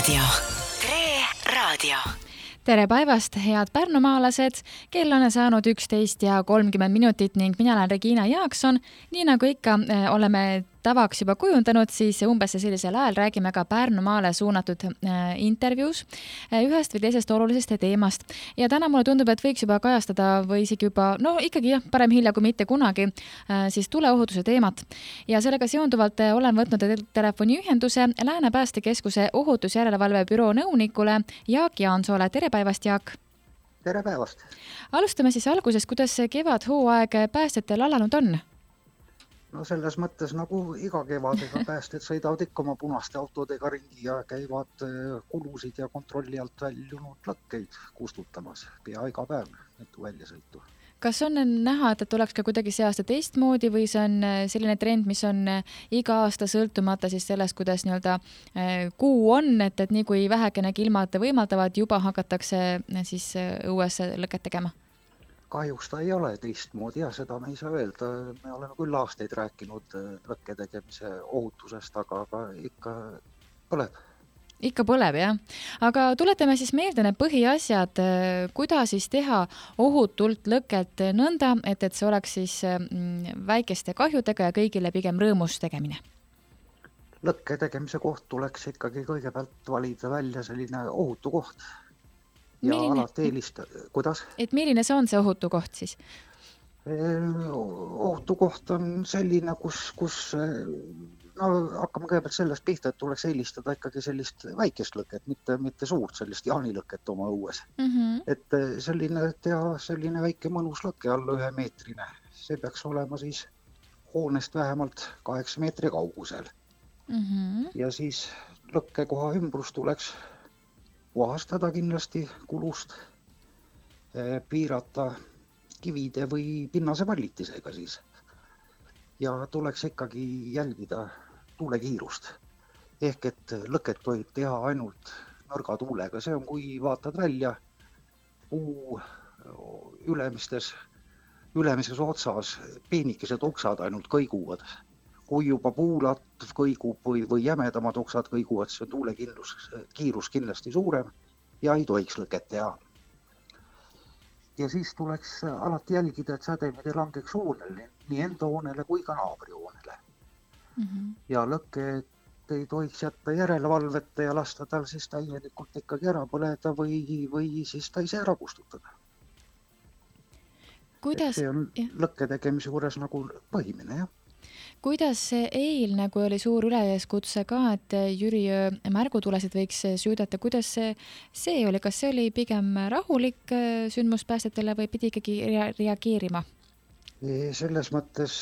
Raadio. Tere päevast, head pärnumaalased! Kell on saanud 11:30 ning mina olen Regina Jaakson. Nii nagu ikka oleme tavaks juba kujundanud, siis umbes sellisel ajal räägime ka Pärnumaale suunatud intervjuus ühest või teisest olulisest teemast. Ja täna mulle tundub, et võiks juba kajastada või isegi juba, ikkagi parem hilja kui mitte kunagi, siis tuleohutuse teemat. Ja sellega seonduvalt olen võtnud telefoniühenduse Lääne Päästekeskuse ohutusjärelevalve büroo nõunikule Jaak Jaansoole. Tere päevast, Jaak! Tere päevast! Alustame siis algusest, kuidas kevadhooaeg päästjatel alanud on? No selles mõttes nagu iga kevadega päästjad sõidavad ikka oma punaste autodega ringi ja käivad kulusid ja kontrolli alt väljunud lõkkeid kustutamas pea iga päev mitu väljasõitu. Kas on näha, et oleks ka kuidagi see aasta teistmoodi või see on selline trend, mis on iga aasta sõltumata siis sellest, kuidas kuu on, et nii kui vähekenegi ilmad võimaldavad, juba hakatakse siis õues lõket tegema? Kahjuks ta ei ole teistmoodi ja seda me ei saa öelda. Me oleme küll aastaid rääkinud lõkke tegemise ohutusest, aga ikka põleb. Ikka põleb, jah. Aga tuletame siis meelde need põhiasjad, kuidas siis teha ohutult lõket nõnda, et see oleks siis väikeste kahjudega ja kõigile pigem rõõmus tegemine. Lõkke tegemise koht tuleks ikkagi kõigepealt valida välja selline ohutu koht. Ja alati kuidas? Et milline see on see ohutu koht siis? Ohutu koht on selline, kus hakkame kõigepealt sellest pihta, et tuleks eelistada ikkagi sellist väikest lõket, mitte suurt sellist jaanilõket oma õues. Et selline väike mõnus lõke alla 1 meetrine. See peaks olema siis hoonest vähemalt 8 meetri kaugusel. Ja siis lõkkekoha ümbrus tuleks puhastada kindlasti kulust, piirata kivide või pinnase vallitisega siis. Ja tuleks ikkagi jälgida tuulekiirust. Ehk et lõket tohib teha ainult nõrga tuulega. See on, kui vaatad välja puu ülemises otsas peenikesed oksad ainult kõiguvad. Kui juba puulatt kõigub või jämedamad oksad kõiguvad, siis on tuulekiirus kindlasti suurem ja ei tohiks lõket teha. Ja siis tuleks alati jälgida, et sädemed ei langeks hoonele, nii enda hoonele kui ka naabri hoonele. Ja lõket ei tohiks jätta järelevalveta ja lasta tal siis täielikult ikkagi ära põleda või siis ta ise ära kustutada. See on lõkke tegemise juures nagu põhimine, jah. Kuidas eilne, kui oli suur üleskutse ka, et Jüriöö märgutulesid võiks süüdata, kuidas see oli? Kas see oli pigem rahulik sündmus päästetele või pidi ikkagi reageerima? Selles mõttes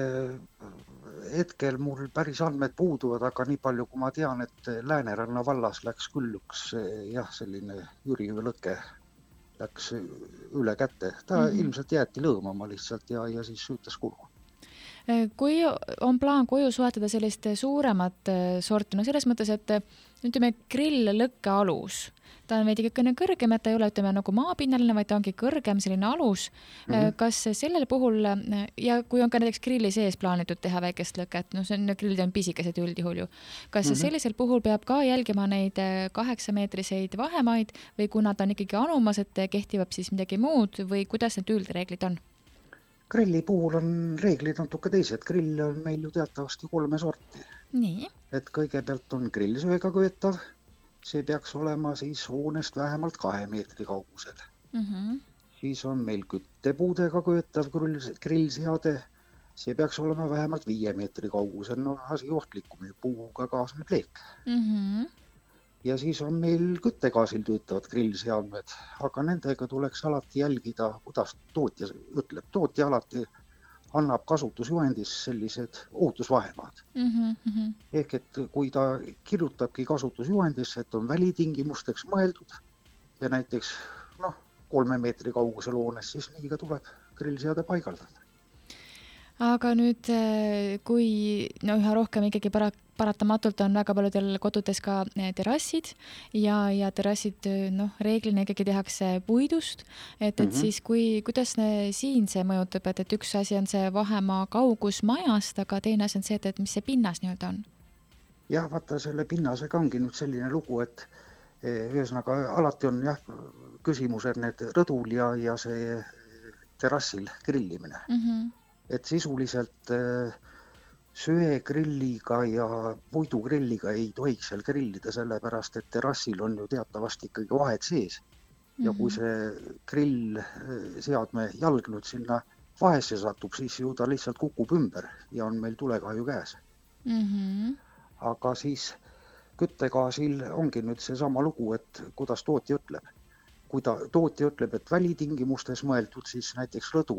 hetkel mul päris andmed puuduvad, aga nii palju kui ma tean, et Lääneranna vallas läks küll üks selline Jüriöö lõke läks üle kätte. Ta ilmselt jäeti lõõmama lihtsalt ja siis süütas kulu. Kui on plaan koju soetada sellist suuremat sorti, selles mõttes, et ütleme grill lõkke alus, ta on veidi kõrgem, et ta ei ole nagu maapinnaline, vaid ta ongi kõrgem selline alus. Kas sellel puhul, ja kui on ka näiteks grilli sees plaanitud teha väikest lõket, grillid on pisikesed üldjuhul ju, kas sellisel puhul peab ka jälgima neid 8-meetriseid vahemaid või kui nad on ikkagi anumas, et kehtivab siis midagi muud või kuidas need üldreeglid on? Grilli puhul on reeglid natuke teised. Grill on meil ju teatavasti 3 sorti. Nii. Et kõigepealt on grillsöega köetav. See peaks olema siis hoonest vähemalt 2 meetri kaugusel. Siis on meil küttepuudega köetav grillseade. See peaks olema vähemalt 5 meetri kaugusel. Asi ohtlikum ja puuga kaasneb leek. Ja siis on meil küttegaasil töötavad grillseadmed, aga nendega tuleks alati jälgida, kuidas tootja ütleb. Tootja alati annab kasutusjuhendis sellised ohutusvahemaad. Ehk et kui ta kirjutabki kasutusjuhendisse, et on välitingimusteks mõeldud ja näiteks 3 meetri kaugusel hoones, siis nii ka tuleb grillseade paigaldada. Aga nüüd, kui üha rohkem ikkagi paratamatult on väga paljudel kodudes ka terrassid ja terrassid reeglina ikkagi tehakse puidust, et siis kuidas siin see mõjutab, et üks asi on see vahemaa kaugus majast, aga teine asi on see, et mis see pinnas nii-öelda on? jah, vaata selle pinnasega ongi nüüd selline lugu, et ühesõnaga alati on jah küsimused need rõdul ja see terrassil grillimine. Et sisuliselt söegrilliga ja puidugrilliga ei tohiks seal grillida, sellepärast et terrassil on ju teatavasti ikkagi vahed sees. Ja kui see grillseadme jalg nüüd sinna vahesse satub, siis ju ta lihtsalt kukub ümber ja on meil tulekahju käes. Aga siis küttegaasil ongi nüüd seesama lugu, et kuidas tootja ütleb. Kui tootja ütleb, et välitingimustes mõeldud, siis näiteks rõdu,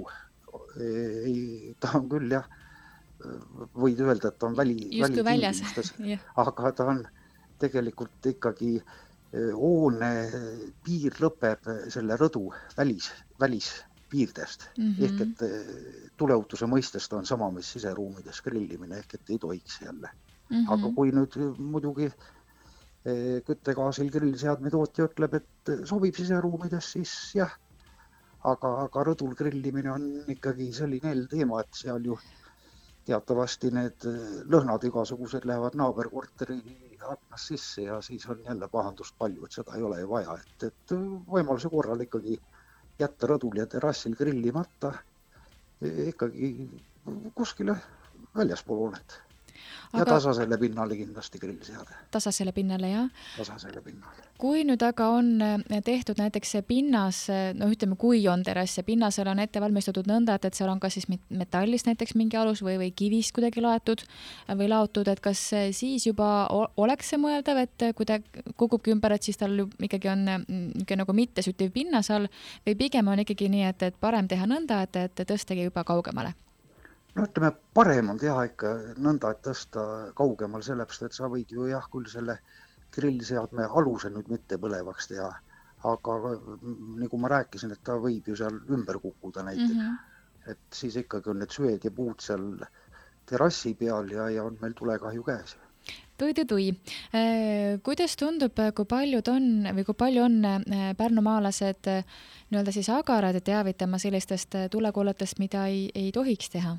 ta on küll jah, võid öelda, et ta on välitingimustes, aga ta on tegelikult ikkagi hoone piir lõpeb selle rõdu välispiirdest. Ehk et tuleohutuse mõistest on sama, mis siseruumides grillimine, ehk et ei tohiks jälle. Aga kui nüüd muidugi küttegaasil grillseadme tootja ütleb, et sobib siseruumides, siis jah, aga rõdul grillimine on ikkagi selline teema, et seal ju teatavasti need lõhnad igasugused lähevad naaberkorteri aknast sisse ja siis on jälle pahandust palju, et seda ei ole ju vaja, et võimaluse korral ikkagi jätta rõdul ja terrassil grillimata ikkagi kuskile väljaspool hoonet. Ja tasasele pinnale kindlasti grillseade. Tasasele pinnale, jah? Tasasele pinnale. Kui nüüd aga on tehtud näiteks see pinnas, no ütleme, kui on terrass ja pinnasel on ette valmistatud nõnda, et seal on kas siis metallist näiteks mingi alus või kivist kuidagi laetud või laotud, et kas siis juba oleks see mõeldav, et kui ta kukubki ümber, et siis tal ikkagi on nagu mittesütiv pinnas all või pigem on ikkagi nii, et parem teha nõnda, et tõstagi juba kaugemale? No ütleme, parem on teha ikka nõnda, et tõsta kaugemal, sellepärast, et sa võid ju jah, küll selle grillseadme aluse nüüd mitte põlevaks teha, aga nagu ma rääkisin, et ta võib ju seal ümber kukkuda näiteks. Et siis ikkagi on need söed ja puud seal terrassi peal ja on meil tulekahju käes. Tui. Kuidas tundub, kui palju on pärnumaalased nii-öelda siis agarad teavitama sellistest tulekolletest, mida ei tohiks teha?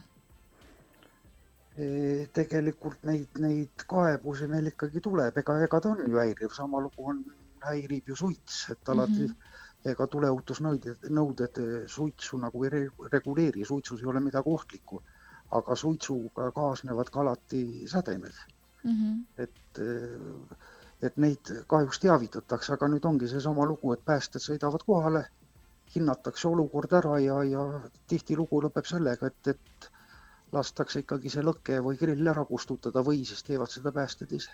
Tegelikult neid kaebusi meil ikkagi tuleb, ega ta on ju häiriv, sama lugu häirib ju suits, et alati ega tuleohutusnõuded suitsu nagu ei reguleeri, suitsus ei ole midagi ohtlikku, aga suitsuga kaasnevad ka alati sädemed. Et neid kahjuks teavitatakse, aga nüüd ongi see sama lugu, et päästjad sõidavad kohale, hinnatakse olukord ära ja tihti lugu lõpeb sellega, et lastakse ikkagi see lõkke või grill ära kustutada või siis teevad seda päästjad ise.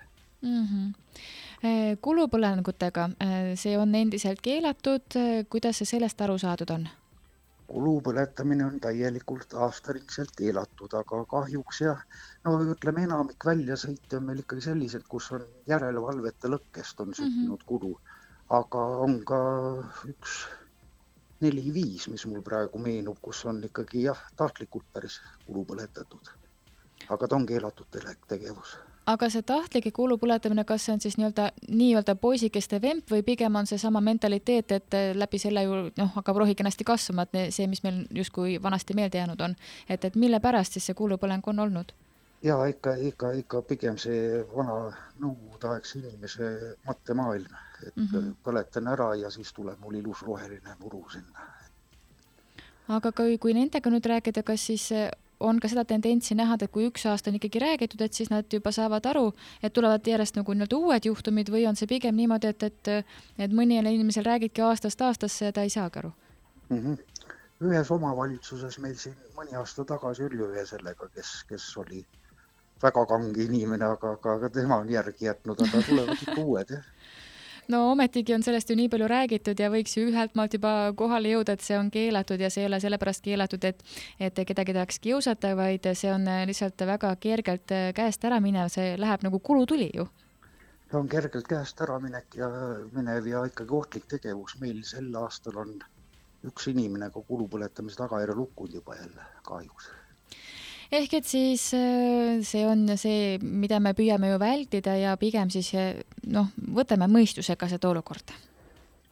Kulupõlengutega, see on endiselt keelatud, kuidas see sellest aru saadud on? Kulupõletamine on täielikult aastaringselt keelatud, aga kahjuks jah, no ütleme enamik väljasõite on meil ikkagi sellised, kus on järelevalvete lõkkest on süttinud kulu, aga on ka üks 4-5, mis mul praegu meenub, kus on ikkagi jah, tahtlikult päris kulupõletatud, aga ta on keelatud tegevus. Aga see tahtlike kulupõletamine, kas see on siis nii-öelda poisikeste vemp või pigem on see sama mentaliteet, et läbi selle ju hakkab rohi kenasti kasvama, et see, mis meil justkui vanasti meelde jäänud on, et mille pärast siis see kulupõleng on olnud? Ja ikka pigem see vana nõukogudeaegse inimese mõttemaailm, et põletan ära ja siis tuleb mul ilus roheline nuru sinna. Aga kui nendega nüüd rääkida, kas siis on ka seda tendentsi näha, et kui üks aasta on ikkagi räägitud, et siis nad juba saavad aru, et tulevad järjest nagu uued juhtumid või on see pigem niimoodi, et mõnile inimesel räägidki aastast aastasse ja ta ei saagi aru? Ühes omavalitsuses meil siin mõni aasta tagasi oli ühe sellega, kes oli väga kange inimene, aga tema on järgi jätnud, aga tulevad ikka uued, jah. No ometigi on sellest ju nii palju räägitud ja võiks ju ühelt maalt juba kohale jõuda, et see on keelatud ja see ei ole sellepärast keelatud, et kedagi tahaks kiusata, vaid see on lihtsalt väga kergelt käest ära minev, see läheb nagu kulutuli ju. See on kergelt käest ära minev ja ikkagi ohtlik tegevus. Meil sel aastal on üks inimene ka kulupõletamise tagajärjel hukkunud juba jälle kahjuks. Ehk et siis see on see, mida me püüame ju vältida ja pigem siis võtame mõistusega seda olukorda.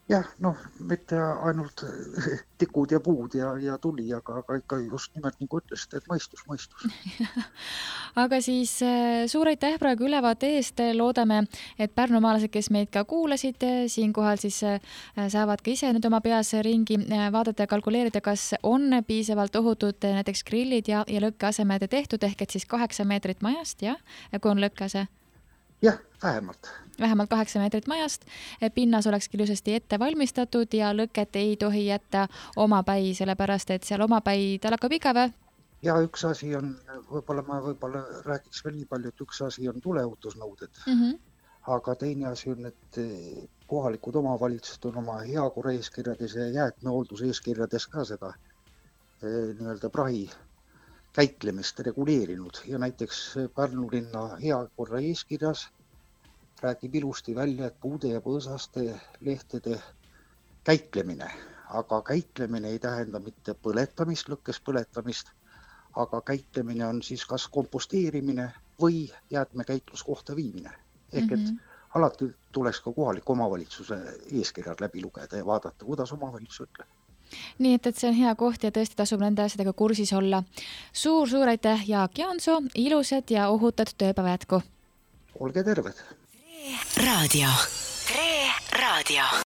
jah, mitte ainult tikud ja puud ja tuli, aga ikka just nimelt nagu ütlesite, et mõistus. Aga siis suur aitäh praegu ülevaate eest. Loodame, et pärnumaalased, kes meid ka kuulasid, siinkohal siis saavad ka ise nüüd oma peas ringi vaadata ja kalkuleerida, kas on piisavalt ohutud näiteks grillid ja lõkkeasemed tehtud, ehk et siis 8 meetrit majast, jah, kui on lõkkease. Jah, vähemalt 8 meetrit majast, pinnas oleks ilusasti ette valmistatud ja lõket ei tohi jätta omapäi, sellepärast et seal omapäi tal hakkab igav. Ja üks asi on, ma räägiks veel nii palju, et üks asi on tuleohutusnõuded, aga teine asi on, et kohalikud omavalitsused on oma heakorra eeskirjades ja jäätmehoolduse eeskirjades ka seda nii-öelda prahi käitlemist reguleerinud ja näiteks Pärnu linna heakorra eeskirjas räägib ilusti välja, et puude ja põõsaste lehtede käitlemine, aga käitlemine ei tähenda mitte põletamist, lõkkes põletamist, aga käitlemine on siis kas komposteerimine või jäätmekäitluskohta viimine. Ehk et alati tuleks ka kohaliku omavalitsuse eeskirjad läbi lugeda ja vaadata, kuidas omavalitsus ütleb. Nii et see on hea koht ja tõesti tasub nende asjadega kursis olla. Suur aitäh, Jaak Jaansoo, ilusad ja ohutad tööpäeva jätku. Olge terved! Tre Raadio.